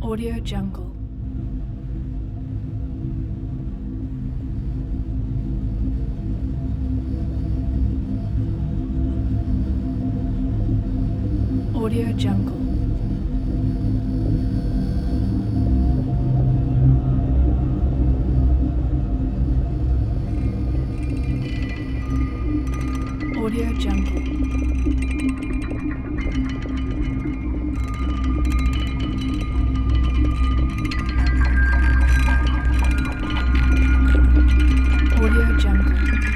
Audio Jungle. Audio Jungle. Audio Jungle. Audio Jungle.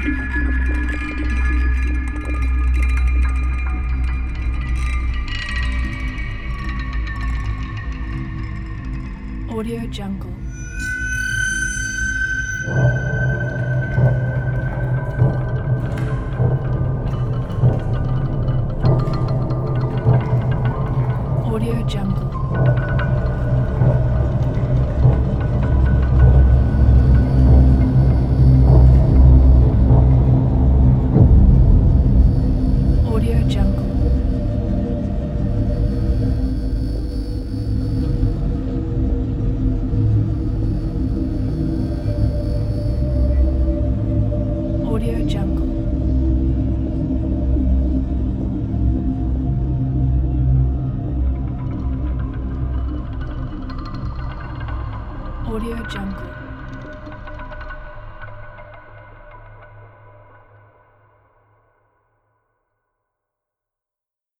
Audio Jungle. Audio Jungle. Audio Jungle. Audio Jungle. Audio Jungle.